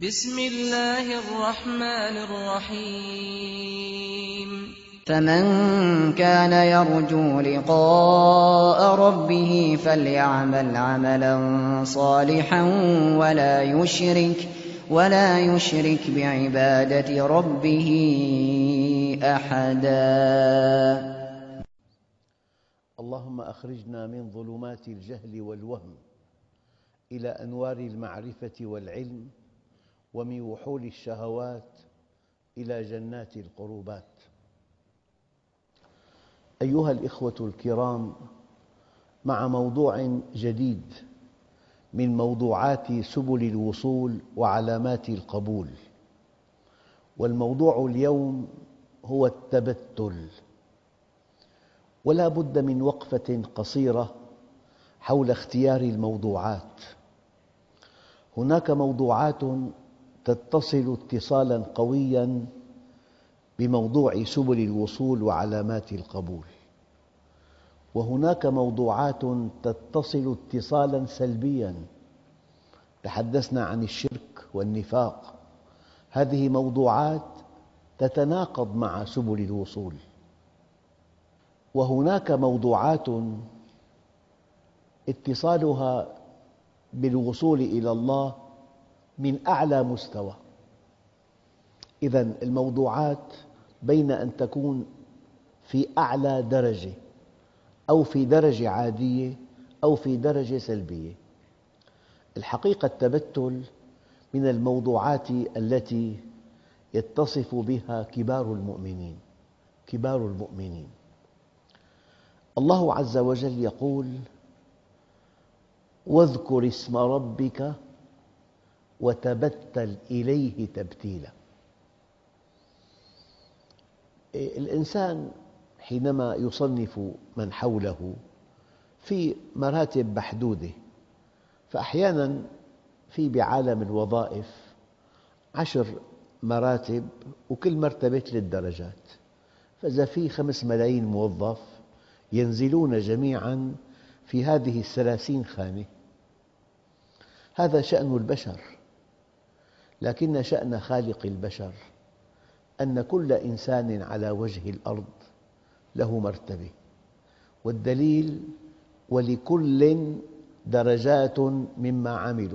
بسم الله الرحمن الرحيم فمن كان يرجو لقاء ربه فليعمل عملا صالحا ولا يشرك بعبادة ربه أحدا. اللهم أخرجنا من ظلمات الجهل والوهم إلى أنوار المعرفة والعلم، ومن وحول الشهوات إلى جنات القربات. أيها الإخوة الكرام، مع موضوع جديد من موضوعات سبل الوصول وعلامات القبول، والموضوع اليوم هو التبتل. ولا بد من وقفة قصيرة حول اختيار الموضوعات. هناك موضوعات تتصل اتصالاً قوياً بموضوع سبل الوصول وعلامات القبول، وهناك موضوعات تتصل اتصالاً سلبياً. تحدثنا عن الشرك والنفاق، هذه موضوعات تتناقض مع سبل الوصول. وهناك موضوعات اتصالها بالوصول إلى الله من أعلى مستوى. إذن الموضوعات بين أن تكون في أعلى درجة أو في درجة عادية أو في درجة سلبية. الحقيقة التبتل من الموضوعات التي يتصف بها كبار المؤمنين. كبار المؤمنين، الله عز وجل يقول: واذكر اسم ربك وتبتل إليه تبتيلا. الإنسان حينما يصنف من حوله في مراتب محدودة، فأحياناً في بعالم الوظائف 10 مراتب، وكل مرتبة 3 درجات، فإذا في 5 ملايين موظف ينزلون جميعاً في هذه 30 خانة. هذا شأن البشر، لكن شأن خالق البشر أن كل إنسان على وجه الأرض له مرتبة، والدليل: ولكل درجات مما عملوا.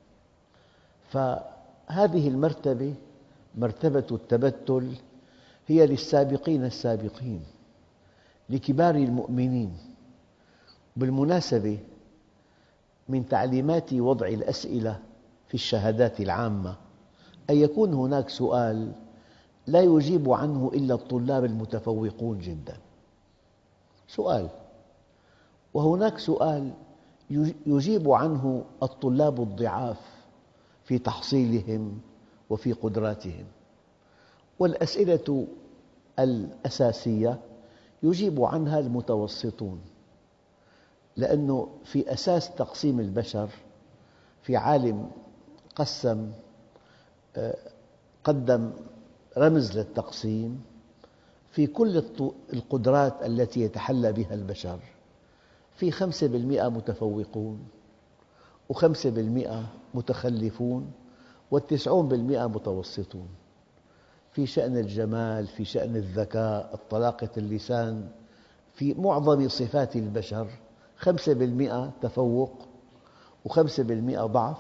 فهذه المرتبة، مرتبة التبتل، هي للسابقين السابقين، لكبار المؤمنين. بالمناسبة، من تعليمات وضع الأسئلة في الشهادات العامة أن يكون هناك سؤال لا يجيب عنه إلا الطلاب المتفوقون جداً، سؤال، وهناك سؤال يجيب عنه الطلاب الضعاف في تحصيلهم وفي قدراتهم. والأسئلة الأساسية يجيب عنها المتوسطون، لأنه في أساس تقسيم البشر، في عالم قدم رمز للتقسيم: في كل القدرات التي يتحلى بها البشر في 5% متفوقون، و5% متخلفون، و90% متوسطون. في شأن الجمال، في شأن الذكاء، طلاقة اللسان، في معظم صفات البشر 5% تفوق، و5% ضعف،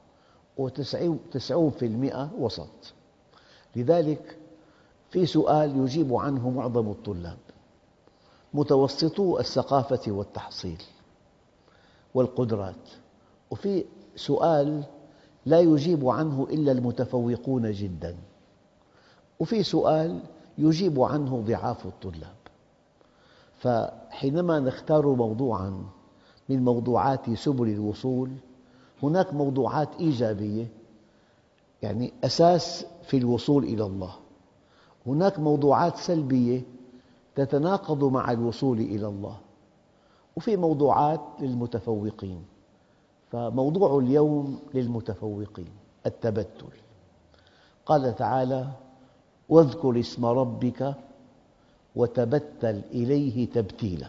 و90% وسط. لذلك في سؤال يجيب عنه معظم الطلاب، متوسطو الثقافة والتحصيل والقدرات، وفي سؤال لا يجيب عنه إلا المتفوقون جداً، وفي سؤال يجيب عنه ضعاف الطلاب. فحينما نختار موضوعاً من موضوعات سبل الوصول، هناك موضوعات إيجابية، يعني أساس في الوصول إلى الله. هناك موضوعات سلبية تتناقض مع الوصول إلى الله، وفي موضوعات للمتفوقين. فموضوع اليوم للمتفوقين: التبتل. قال تعالى: واذكر اسم ربك وتبتل إليه تبتيلا.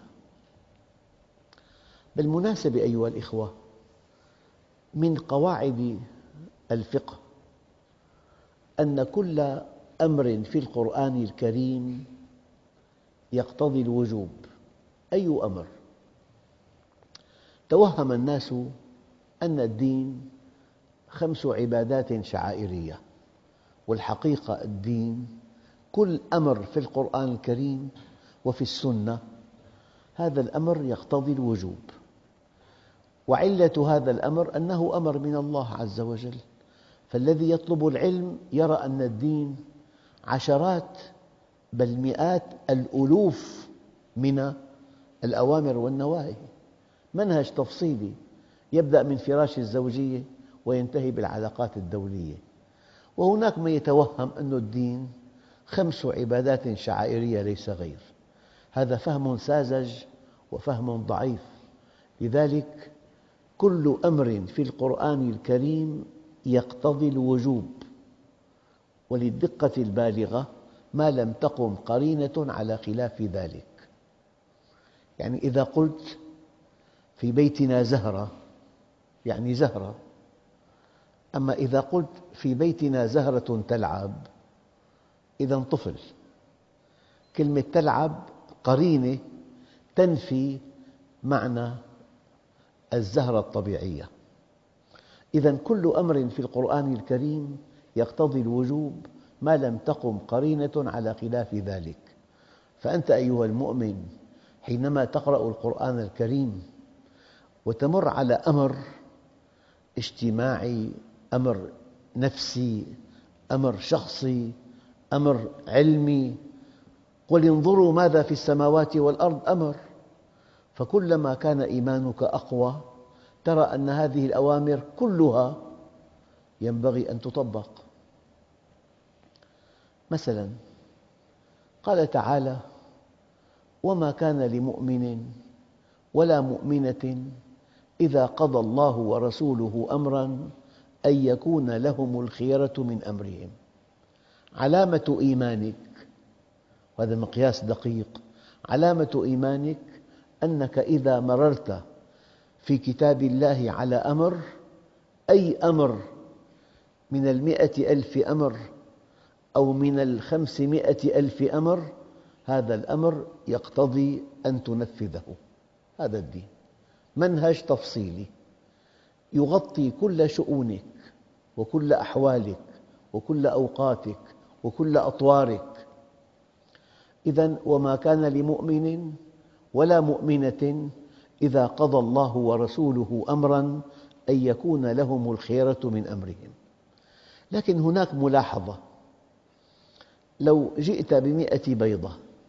بالمناسبة أيها الإخوة، من قواعد الفقه أن كل أمر في القرآن الكريم يقتضي الوجوب. أي أمر؟ توهم الناس أن الدين 5 عبادات شعائرية، والحقيقة الدين كل أمر في القرآن الكريم وفي السنة هذا الأمر يقتضي الوجوب، وعلة هذا الأمر أنه أمر من الله عز وجل، فالذي يطلب العلم يرى أن الدين عشرات بل مئات الألوف من الأوامر والنواهي، منهج تفصيلي يبدأ من فراش الزوجية وينتهي بالعلاقات الدولية. وهناك من يتوهم أن الدين 5 عبادات شعائرية ليس غير. هذا فهم ساذج وفهم ضعيف. لذلك كل أمر في القرآن الكريم يقتضي الوجوب، وللدقة البالغة ما لم تقم قرينة على خلاف ذلك. يعني إذا قلت في بيتنا زهرة يعني زهرة، أما إذا قلت في بيتنا زهرة تلعب إذا طفل. كلمة تلعب قرينة تنفي معنى الزهرة الطبيعية. إذا كل أمر في القرآن الكريم يقتضي الوجوب ما لم تقم قرينة على خلاف ذلك. فأنت أيها المؤمن حينما تقرأ القرآن الكريم وتمر على أمر اجتماعي، أمر نفسي، أمر شخصي، أمر علمي، قل انظروا ماذا في السماوات والأرض أمر، فكلما كان إيمانك أقوى ترى أن هذه الأوامر كلها ينبغي أن تطبق. مثلاً قال تعالى: وما كان لمؤمن ولا مؤمنة إذا قضى الله ورسوله أمراً أن يكون لهم الخيرة من أمرهم. علامة إيمانك، وهذا مقياس دقيق، علامة إيمانك أنك إذا مررت في كتاب الله على أمر، أي أمر من 100,000 أمر أو من 500,000 أمر، هذا الأمر يقتضي أن تنفذه. هذا الدين منهج تفصيلي يغطي كل شؤونك وكل أحوالك وكل أوقاتك وكل أطوارك. إذن وما كان لمؤمن ولا مؤمنة إذا قضى الله ورسوله أمراً أن يكون لهم الخيرة من أمرهم. لكن هناك ملاحظة: لو جئت ب100 بيضة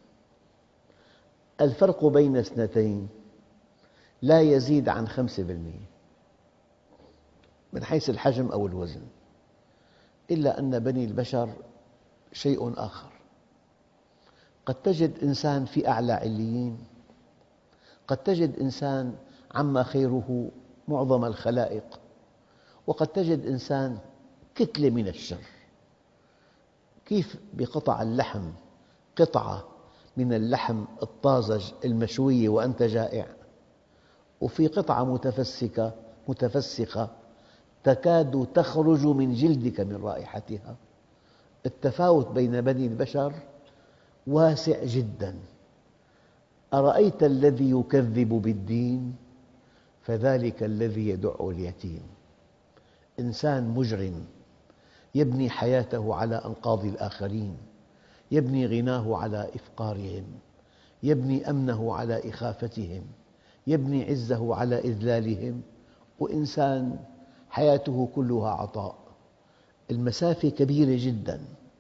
الفرق بين اثنتين لا يزيد عن 5% من حيث الحجم أو الوزن، إلا أن بني البشر شيء آخر. قد تجد إنسان في أعلى عليين، قد تجد إنسان عم خيره معظم الخلائق، وقد تجد إنسان كتلة من الشر. كيف بقطع اللحم قطعة من اللحم الطازج المشوية وأنت جائع، وفي قطعة متفسخة تكاد تخرج من جلدك من رائحتها. التفاوت بين بني البشر واسع جداً. أرأيت الذي يكذب بالدين فذلك الذي يدع اليتيم. إنسان مجرم يبني حياته على أنقاض الآخرين، يبني غناه على إفقارهم، يبني أمنه على إخافتهم، يبني عزه على إذلالهم، وإنسان حياته كلها عطاء. المسافة كبيرة جداً.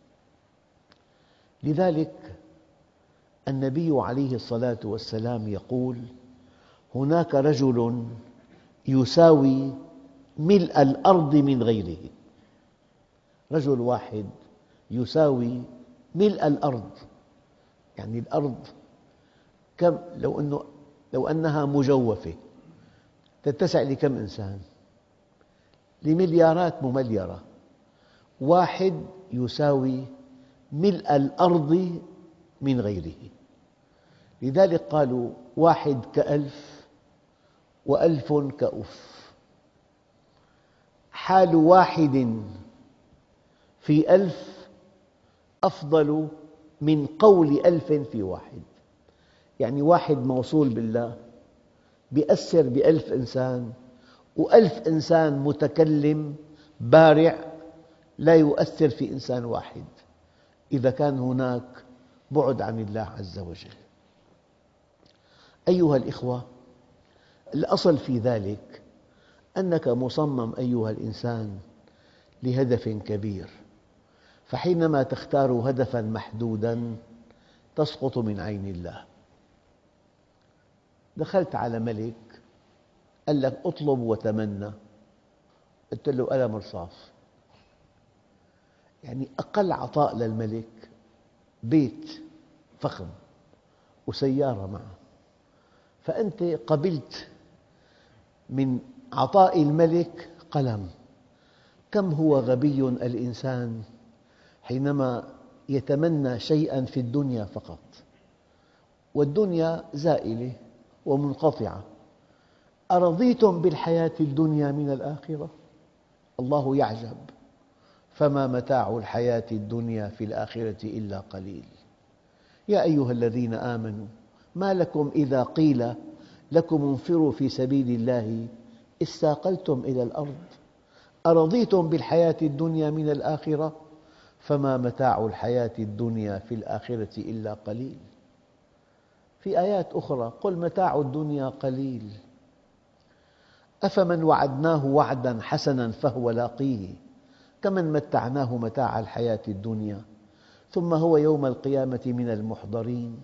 لذلك النبي عليه الصلاة والسلام يقول: هناك رجل يساوي ملء الأرض من غيره. رجل واحد يساوي ملء الأرض، يعني الأرض كم لو أنها مجوفة تتسع لكم إنسان؟ لمليارات ممليرة. واحد يساوي ملء الأرض من غيره. لذلك قالوا: واحد كألف وألف كأف. حال واحد في 1000 أفضل من قول 1000 في واحد. يعني واحد موصول بالله بيأثر ب1000 إنسان، و1000 إنسان متكلم بارع لا يؤثر في إنسان واحد، إذا كان هناك بعد عن الله عز وجل. أيها الإخوة، الأصل في ذلك أنك مصمم أيها الإنسان لهدف كبير، فحينما تختار هدفاً محدوداً تسقط من عين الله. دخلت على ملك قال لك اطلب وتمنى، قلت له ألا مرصاف. يعني أقل عطاء للملك بيت فخم وسيارة معه، فأنت قبلت من عطاء الملك قلم. كم هو غبي الإنسان حينما يتمنى شيئاً في الدنيا فقط، والدنيا زائلة ومنقطعة. أرضيتم بالحياة الدنيا من الآخرة؟ الله يعجب، فما متاع الحياة الدنيا في الآخرة إلا قليل. يا أيها الذين آمنوا ما لكم إذا قيل لكم انفروا في سبيل الله اثاقلتم إلى الأرض؟ أرضيتم بالحياة الدنيا من الآخرة؟ فما متاع الحياة الدنيا في الآخرة إلا قليل. في آيات أخرى قل متاع الدنيا قليل أفمن وعدناه وعداً حسناً فهو لاقيه كمن متعناه متاع الحياة الدنيا ثم هو يوم القيامة من المحضرين.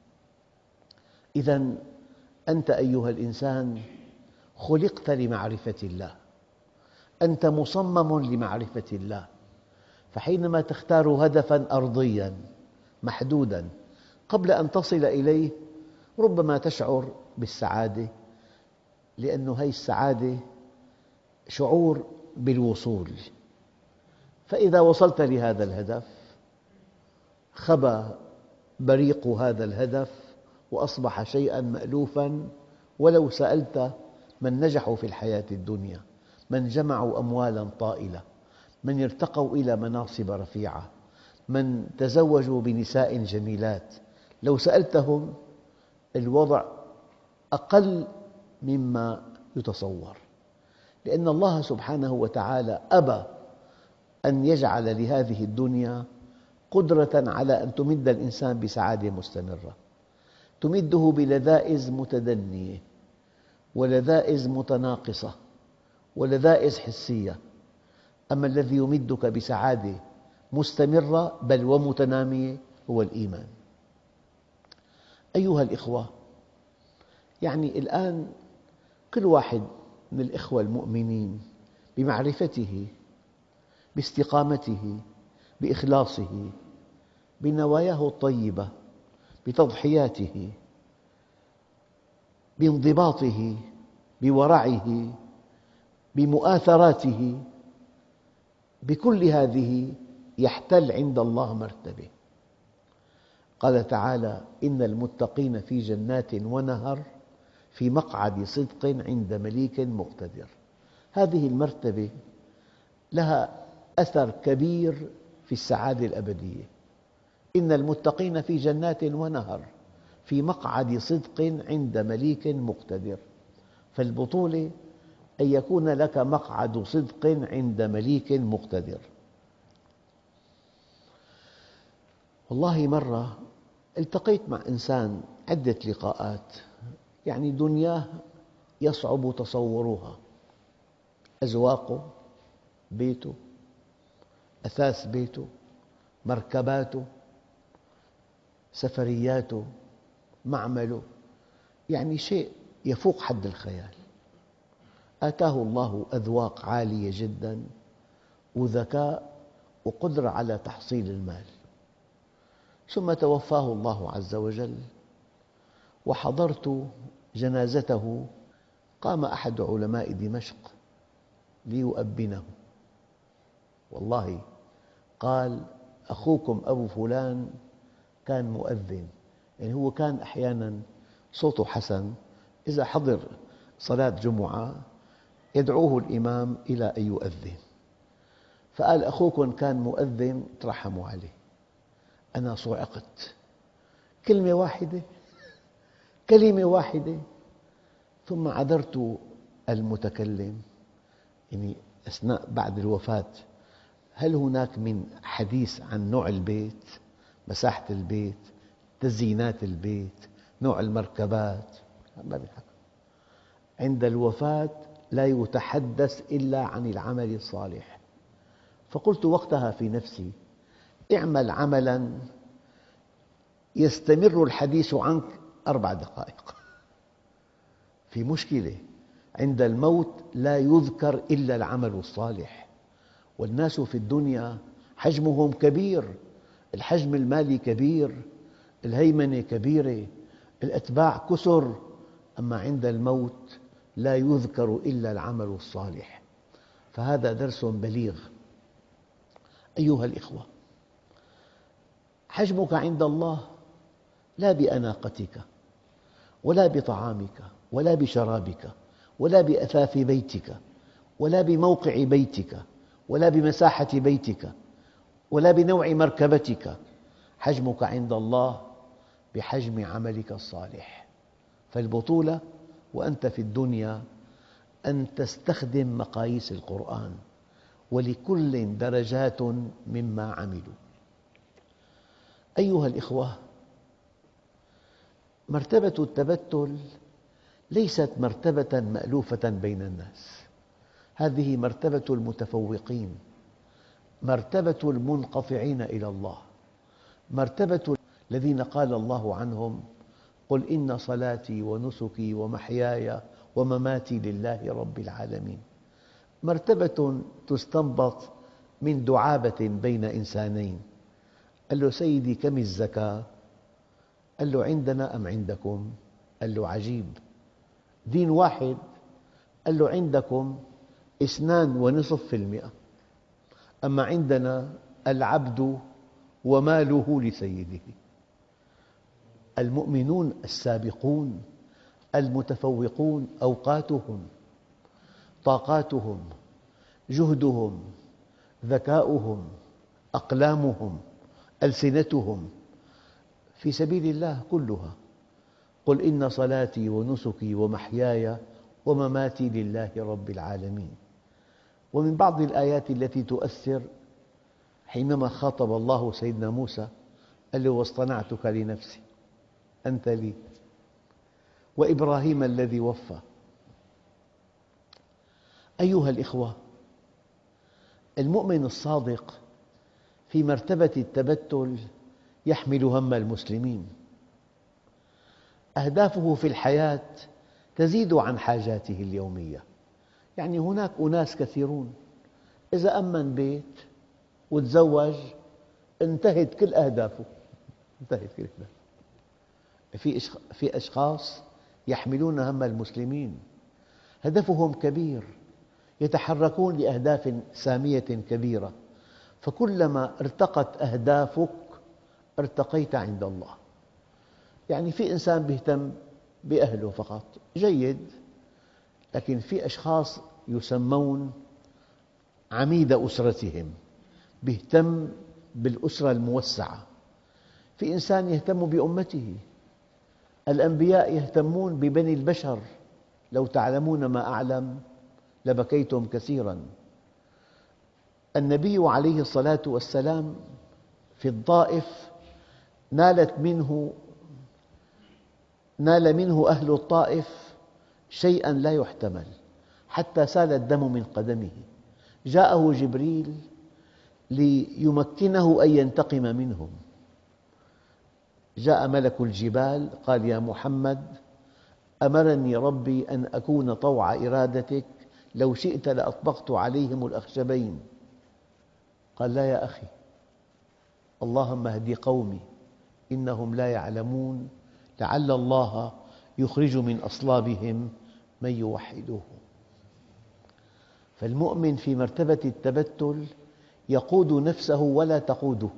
إذن أنت أيها الإنسان خلقت لمعرفة الله، أنت مصمم لمعرفة الله، فحينما تختار هدفاً أرضياً محدوداً قبل أن تصل إليه ربما تشعر بالسعادة، لأن هذه السعادة شعور بالوصول. فإذا وصلت لهذا الهدف خبى بريق هذا الهدف وأصبح شيئاً مألوفاً. ولو سألت من نجحوا في الحياة الدنيا، من جمعوا أموالاً طائلة، من ارتقوا إلى مناصب رفيعة، من تزوجوا بنساء جميلات، لو سألتهم الوضع أقل مما يتصور، لأن الله سبحانه وتعالى أبى أن يجعل لهذه الدنيا قدرة على أن تمد الإنسان بسعادة مستمرة، تمده بلذائذ متدنية ولذائذ متناقصة ولذائذ حسية. أما الذي يمدك بسعادة مستمرة بل ومتنامية هو الإيمان. أيها الإخوة، يعني الآن كل واحد من الإخوة المؤمنين بمعرفته، باستقامته، بإخلاصه، بنواياه الطيبة، بتضحياته، بانضباطه، بورعه، بمؤاثراته، بكل هذه يحتل عند الله مرتبة. قال تعالى إن المتقين في جنات ونهر في مقعد صدق عند مليك مقتدر. هذه المرتبة لها أثر كبير في السعادة الأبدية. إن المتقين في جنات ونهر في مقعد صدق عند مليك مقتدر. فالبطولة أن يكون لك مقعد صدق عند مليك مقتدر. والله مرة التقيت مع إنسان عدة لقاءات، يعني دنياه يصعب تصورها، أزواقه، بيته، أثاث بيته، مركباته، سفرياته، معمله، يعني شيء يفوق حد الخيال. آتاه الله أذواق عالية جداً وذكاء وقدرة على تحصيل المال، ثم توفاه الله عز وجل وحضرت جنازته. قام أحد علماء دمشق ليؤبنه، والله قال أخوكم أبو فلان كان مؤذن، يعني هو كان أحياناً صوته حسن، إذا حضر صلاة جمعة يدعوه الإمام إلى أن يؤذن. فقال أخوكم كان مؤذن ترحموا عليه، أنا صعقت. كلمة واحدة، كلمة واحدة. ثم عذرت المتكلم، يعني أثناء بعد الوفاة، هل هناك من حديث عن نوع البيت، مساحة البيت، تزيينات البيت، نوع المركبات؟ ما بيحكى. عند الوفاة لا يتحدث إلا عن العمل الصالح. فقلت وقتها في نفسي: اعمل عملاً يستمر الحديث عنك 4 دقائق. في مشكلة، عند الموت لا يذكر إلا العمل الصالح. والناس في الدنيا حجمهم كبير، الحجم المالي كبير، الهيمنة كبيرة، الأتباع كثر، أما عند الموت لا يذكر إلا العمل الصالح. فهذا درس بليغ. أيها الإخوة، حجمك عند الله لا بأناقتك، ولا بطعامك، ولا بشرابك، ولا بأثاث بيتك، ولا بموقع بيتك، ولا بمساحة بيتك، ولا بنوع مركبتك. حجمك عند الله بحجم عملك الصالح. فالبطولة وأنت في الدنيا أن تستخدم مقاييس القرآن، ولكل درجات مما عملوا. أيها الإخوة، مرتبة التبتل ليست مرتبة مألوفة بين الناس، هذه مرتبة المتفوقين، مرتبة المنقطعين إلى الله، مرتبة الذين قال الله عنهم: قل إن صلاتي ونسكي ومحياي ومماتي لله رب العالمين. مرتبة تستنبط من دعابة بين إنسانين. قال له: سيدي كم الزكاة؟ قال له: عندنا أم عندكم؟ قال له: عجيب، دين واحد. قال له: عندكم 2.5%، أما عندنا العبد وماله لسيده. المؤمنون السابقون المتفوقون أوقاتهم، طاقاتهم، جهدهم، ذكاؤهم، أقلامهم، ألسنتهم في سبيل الله كلها. قل إن صلاتي ونسكي ومحياي ومماتي لله رب العالمين. ومن بعض الآيات التي تؤثر حينما خاطب الله سيدنا موسى قال له: واصطنعتك لنفسي أنت لي. وإبراهيم الذي وفى. أيها الإخوة، المؤمن الصادق في مرتبة التبتل يحمل هم المسلمين. أهدافه في الحياة تزيد عن حاجاته اليومية. يعني هناك أناس كثيرون إذا أمن بيت وتزوج انتهت كل أهدافه، انتهت كل أهدافه. في أشخاص يحملون هم المسلمين، هدفهم كبير، يتحركون لأهداف سامية كبيرة. فكلما ارتقت أهدافك ارتقيت عند الله. يعني في إنسان يهتم بأهله فقط، جيد، لكن في أشخاص يسمون عميد أسرتهم، يهتم بالأسرة الموسعة. في إنسان يهتم بأمته. الأنبياء يهتمون ببني البشر. لو تعلمون ما أعلم لبكيتم كثيراً. النبي عليه الصلاة والسلام في الطائف نال منه أهل الطائف شيئاً لا يحتمل، حتى سال الدم من قدمه. جاءه جبريل ليمكنه أن ينتقم منهم. جاء ملك الجبال قال: يا محمد، أمرني ربي أن أكون طوع إرادتك، لو شئت لأطبقت عليهم الأخشبين. قال: لا يا أخي، اللهم اهد قومي إنهم لا يعلمون، لعل الله يخرج من أصلابهم من يوحده. فالمؤمن في مرتبة التبتل يقود نفسه ولا تقوده،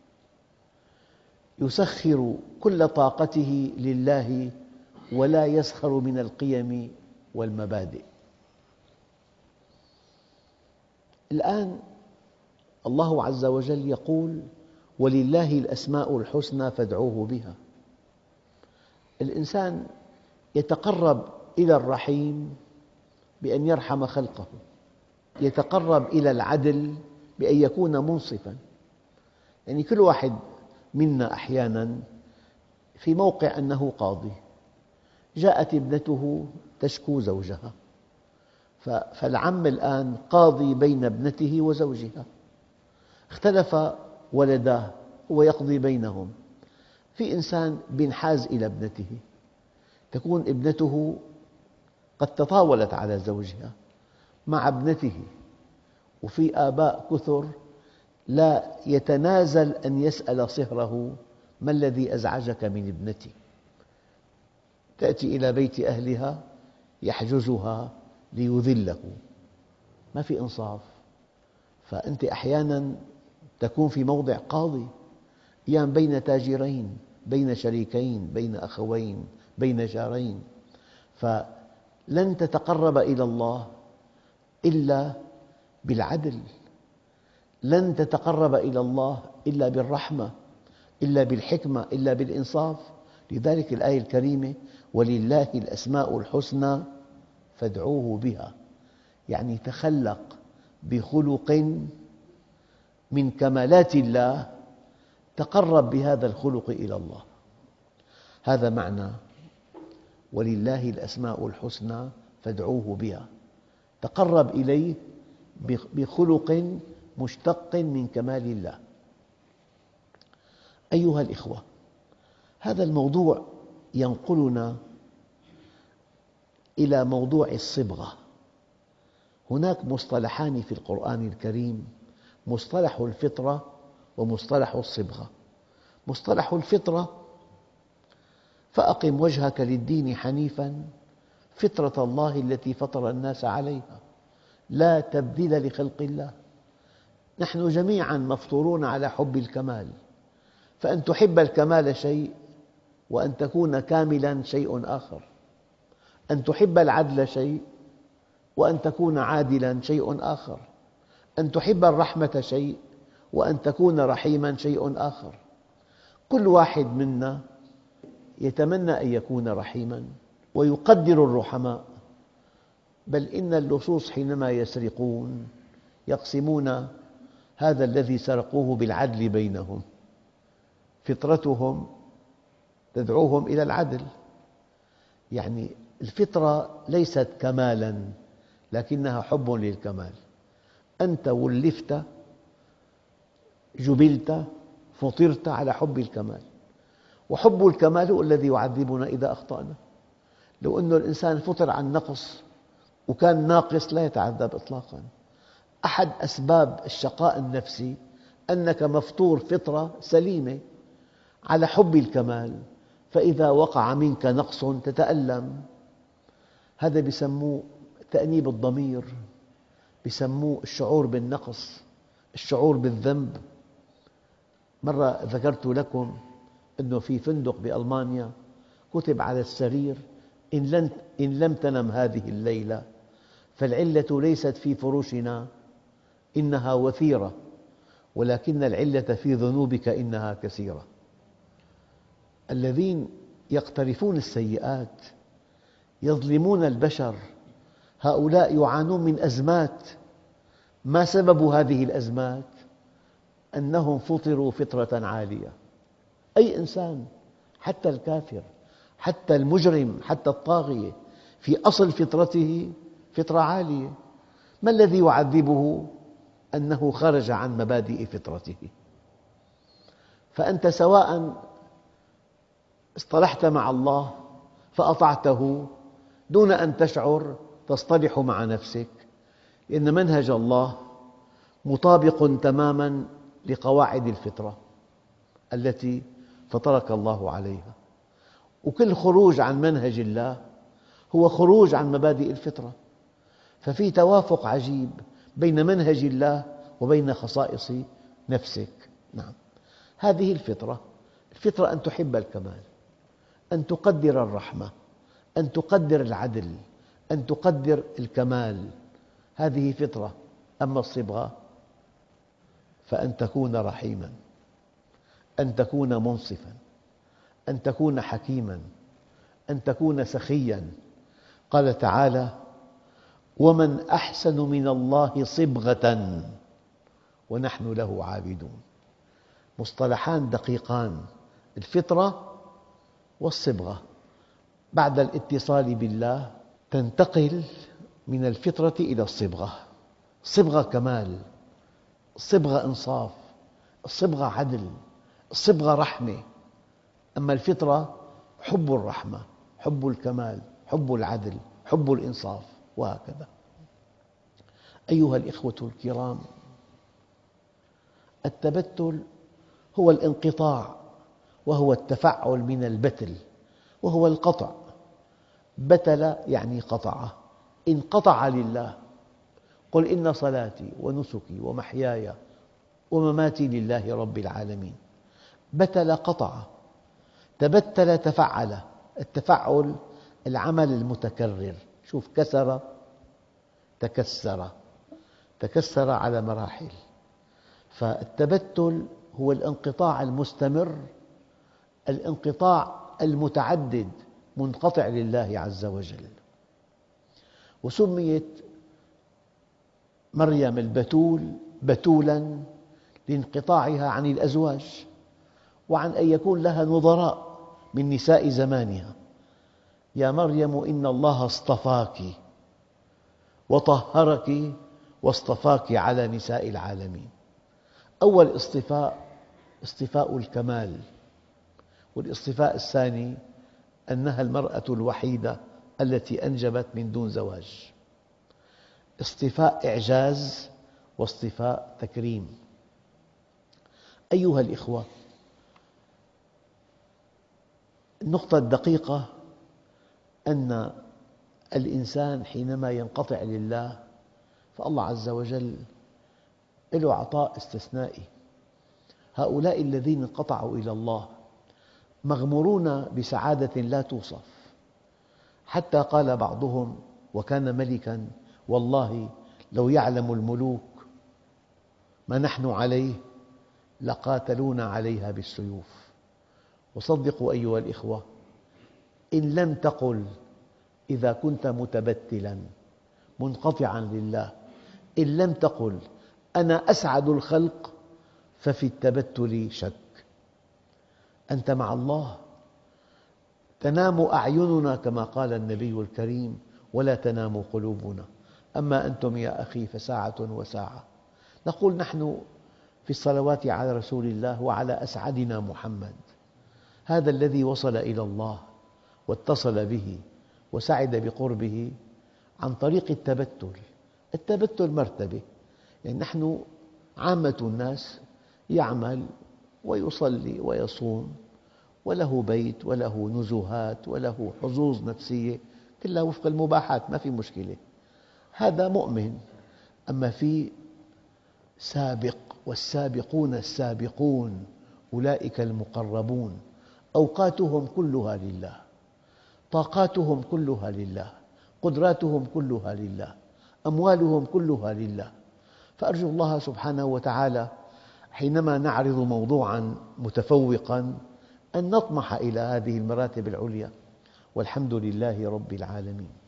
يسخر كل طاقته لله ولا يسخر من القيم والمبادئ. الآن الله عز وجل يقول: ولله الأسماء الحسنى فادعوه بها. الإنسان يتقرب إلى الرحيم بأن يرحم خلقه، يتقرب إلى العدل بأن يكون منصفاً. يعني كل واحد منا أحياناً في موقع أنه قاضي، جاءت ابنته تشكو زوجها، فالعم الآن قاضي بين ابنته وزوجها، اختلف ولداه، هو يقضي بينهم. في إنسان ينحاز إلى ابنته، تكون ابنته قد تطاولت على زوجها مع ابنته، وفي آباء كثر لا يتنازل أن يسأل صهره: ما الذي أزعجك من ابنتي؟ تأتي إلى بيت أهلها يحجزها ليذله. ما في إنصاف. فأنت أحياناً تكون في موضع قاضي، أحياناً بين تاجرين، بين شريكين، بين أخوين، بين جارين. فلن تتقرب إلى الله إلا بالعدل، لن تتقرب إلى الله إلا بالرحمة، إلا بالحكمة، إلا بالإنصاف. لذلك الآية الكريمة: ولله الأسماء الحسنى فادعوه بها، يعني تخلق بخلق من كمالات الله، تقرب بهذا الخلق إلى الله. هذا معنى ولله الأسماء الحسنى فادعوه بها، تقرب إليه بخلق مشتق من كمال الله. أيها الإخوة، هذا الموضوع ينقلنا إلى موضوع الصبغة. هناك مصطلحان في القرآن الكريم: مصطلح الفطرة ومصطلح الصبغة. مصطلح الفطرة: فأقم وجهك للدين حنيفاً فطرة الله التي فطر الناس عليها لا تبديل لخلق الله. نحن جميعاً مفطورون على حب الكمال، فأن تحب الكمال شيء، وأن تكون كاملاً شيء آخر. أن تحب العدل شيء، وأن تكون عادلاً شيء آخر. أن تحب الرحمة شيء، وأن تكون رحيماً شيء آخر. كل واحد منا يتمنى أن يكون رحيماً ويقدر الرحماء، بل إن اللصوص حينما يسرقون يقسمون هذا الذي سرقوه بالعدل بينهم. فطرتهم تدعوهم إلى العدل. يعني الفطرة ليست كمالاً، لكنها حب للكمال. أنت ولفت، جبلت، فطرت على حب الكمال، وحب الكمال هو الذي يعذبنا إذا أخطأنا. لو أن الإنسان فطر عن نقص وكان ناقص لا يتعذب إطلاقاً. أحد أسباب الشقاء النفسي أنك مفطور فطرة سليمة على حب الكمال، فإذا وقع منك نقص تتألم. هذا يسموه تأنيب الضمير، يسموه الشعور بالنقص، الشعور بالذنب. مرة ذكرت لكم أنه في فندق بألمانيا كتب على السرير: إن لم تنم هذه الليلة فالعلة ليست في فروشنا إنها وثيرة، ولكن العلة في ذنوبك إنها كثيرة. الذين يقترفون السيئات يظلمون البشر، هؤلاء يعانون من أزمات. ما سبب هذه الأزمات؟ أنهم فطروا فطرة عالية. أي إنسان، حتى الكافر، حتى المجرم، حتى الطاغية، في أصل فطرته فطرة عالية. ما الذي يعذبه؟ أنه خرج عن مبادئ فطرته. فأنت سواء اصطلحت مع الله فأطعته دون أن تشعر، تصطلح مع نفسك، لأن منهج الله مطابق تماماً لقواعد الفطرة التي فطرك الله عليها. وكل خروج عن منهج الله هو خروج عن مبادئ الفطرة. ففي توافق عجيب بين منهج الله وبين خصائص نفسك. نعم، هذه الفطرة. الفطرة أن تحب الكمال، أن تقدر الرحمة، أن تقدر العدل، أن تقدر الكمال. هذه فطرة. أما الصبغة فأن تكون رحيما، أن تكون منصفا، أن تكون حكيما، أن تكون سخيا. قال تعالى: ومن أحسن من الله صبغة ونحن له عابدون. مصطلحان دقيقان: الفطرة والصبغة. بعد الاتصال بالله تنتقل من الفطرة إلى الصبغة. الصبغة كمال، الصبغة إنصاف، الصبغة عدل، الصبغة رحمة. أما الفطرة حب الرحمة، حب الكمال، حب العدل، حب الإنصاف، وهكذا. أيها الإخوة الكرام، التبتل هو الانقطاع، وهو التفعل من البتل، وهو القطع. بتل يعني قطع، انقطع لله. قل إن صلاتي ونسكي ومحياي ومماتي لله رب العالمين. بتل قطع، تبتل تفعل. التفعل العمل المتكرر. شوف: كسر، تكسر، تكسر على مراحل. فالتبتل هو الانقطاع المستمر، الانقطاع المتعدد، منقطع لله عز وجل. وسميت مريم البتول بتولا لانقطاعها عن الأزواج، وعن أن يكون لها نظراء من نساء زمانها. يا مريم إن الله اصطفاك وطهرك واصطفاك على نساء العالمين. أول اصطفاء اصطفاء الكمال، والاصطفاء الثاني أنها المرأة الوحيدة التي أنجبت من دون زواج. اصطفاء إعجاز واصطفاء تكريم. أيها الإخوة، النقطة الدقيقة أن الإنسان حينما ينقطع لله فالله عز وجل له عطاء استثنائي. هؤلاء الذين انقطعوا إلى الله مغمورون بسعادة لا توصف، حتى قال بعضهم: وكان ملكا والله لو يعلم الملوك ما نحن عليه لقاتلونا عليها بالسيوف. وصدقوا أيها الإخوة، إن لم تقل إذا كنت متبتلا منقطعا لله، إن لم تقل أنا أسعد الخلق، ففي التبتل شك. أنت مع الله. تنام أعيننا كما قال النبي الكريم: ولا تنام قلوبنا. أما أنتم يا أخي فساعة وساعة. نقول نحن في الصلوات على رسول الله وعلى أسعدنا محمد، هذا الذي وصل إلى الله واتصل به وسعد بقربه عن طريق التبتل. التبتل مرتبة، يعني نحن عامة الناس يعمل ويصلي ويصوم وله بيت وله نزهات وله حظوظ نفسية، كلها وفق المباحات، ما في مشكلة، هذا مؤمن. أما في سابق، والسابقون السابقون أولئك المقربون، أوقاتهم كلها لله، طاقاتهم كلها لله، قدراتهم كلها لله، أموالهم كلها لله. فأرجو الله سبحانه وتعالى حينما نعرض موضوعاً متفوقاً أن نطمح إلى هذه المراتب العليا، والحمد لله رب العالمين.